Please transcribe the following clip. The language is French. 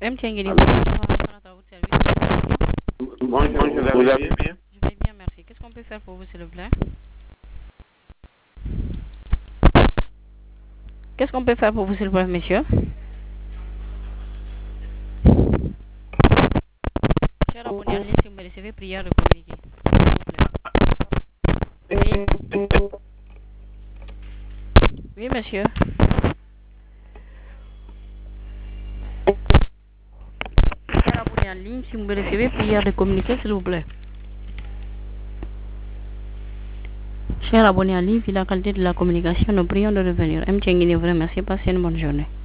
MTN, Bonjour, vous allez bien? je vais bien, merci. Qu'est-ce qu'on peut faire pour vous, s'il vous plaît? Qu'est-ce qu'on peut faire pour vous, s'il vous plaît, monsieur? Cher abonné, allez, si vous me recevez, prière de communiquer. S'il vous plaît. Oui, monsieur. Cher abonné en ligne, si vous me recevez, prière de communiquer, s'il vous plaît. Cher abonné en ligne, vu la qualité de la communication, nous prions de revenir. MTN, merci, passez une bonne journée.